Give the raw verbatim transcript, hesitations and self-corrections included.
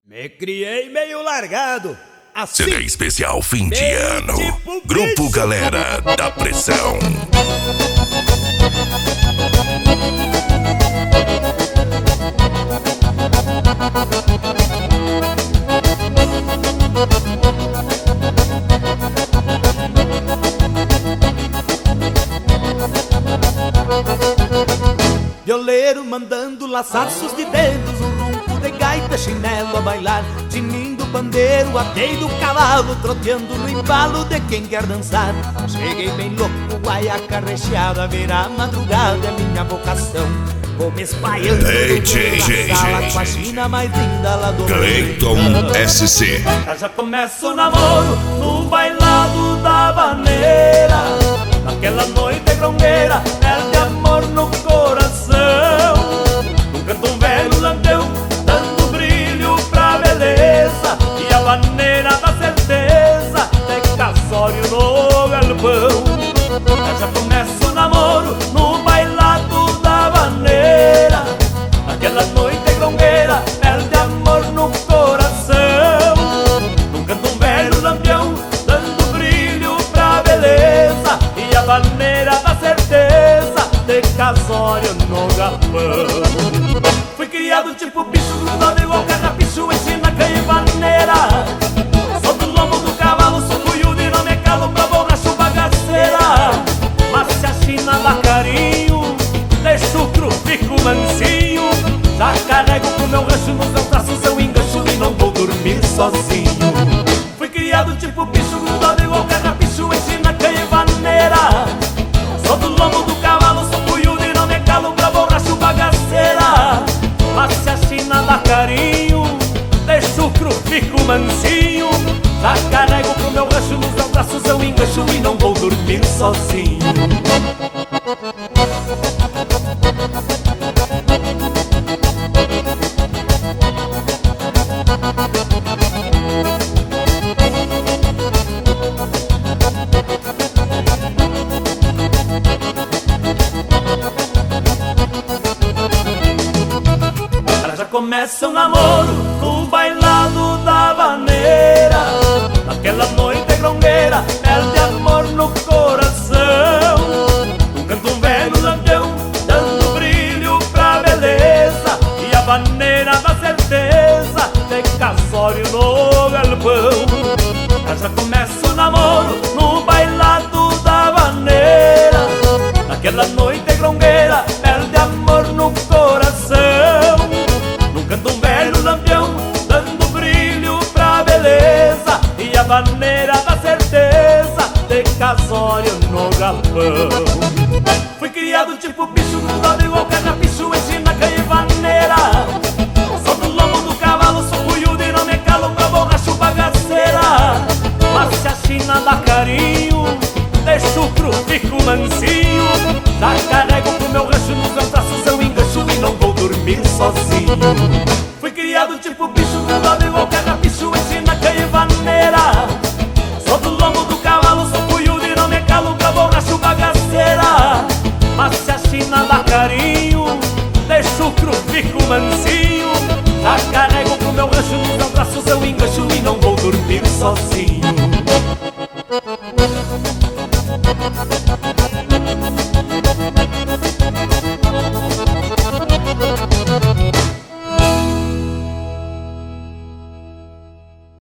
Me criei meio largado, assim. C D especial fim de Meio ano. tipo Grupo bicho. Galera da Pressão. Violeiro mandando laçaços de dedos, um ronco de gaita, chinelo a bailar, tinindo bandeiro, atei do cavalo, troteando no embalo de quem quer dançar. Cheguei bem louco, guaiaca recheada, virar madrugada é minha vocação. Vou me espalhando Ei, no Jay, mundo Jay, da sala, Jay, com a Jay. china mais linda lá do Cleiton Moreno. S C. Já começa o namoro no bailado da vaneira, naquela noite grongueira, perde amor no coração. Um canto um velho lampião, dando brilho pra beleza, e a vaneira da certeza, de casório no galpão. Já começa o namoro no bailado da vaneira, naquela noite grongueira, perde amor no coração. Num canto um velho lampião, dando brilho pra beleza, e a vaneira da certeza, de casório no galpão. Fui criado tipo bicho, grudado igual carrapicho, ensina canha vaneira. Sou do lombo do cavalo, sou cuiudo e não me calo pra borracho bagaceira. Mas se a China dá carinho, deixo o cru, fico mansinho. Já carrego pro meu rancho nos meus braços, eu engancho e não vou dormir sozinho. Fui criado tipo bicho, grudado igual carrapicho, ensina canha vaneira. Sou do lombo do cavalo, sou cuiudo e não me calo pra borracho bagaceira. Mas se a China dá carinho, deixo o cru, fico mansinho. Já carrego pro meu rancho nos meus braços, eu engancho e não vou dormir sozinho. Começa o namoro no bailado da vaneira, naquela noite grongueira, perde amor no coração. Um canto um velho lampião, dando brilho pra beleza, e a vaneira da certeza, de casório no galpão. Já começa o namoro no bailado da vaneira, naquela noite grongueira, perde amor no coração. Canto um velho lampião, dando brilho pra beleza, e a vaneira da certeza, de casório no galpão. Fui criado tipo bicho, grudado igual carrapicho, ensina canha vaneira. Sou do lombo do cavalo, sou cuiudo e não me calo pra borracho bagaceira. Mas se a China dá carinho, deixo o cru, fico mansinho. Já carrego pro meu rancho nos meus braços, eu engancho e não vou dormir sozinho. Fui criado tipo bicho, grudado igual carrapicho, ensina canha vaneira. Sou do lombo do cavalo, sou cuiudo e não me calo pra borracho bagaceira. Mas se a China dá carinho, deixo o cru, fico mansinho. Já carrego pro meu rancho nos meus braços, eu engancho e não vou dormir sozinho.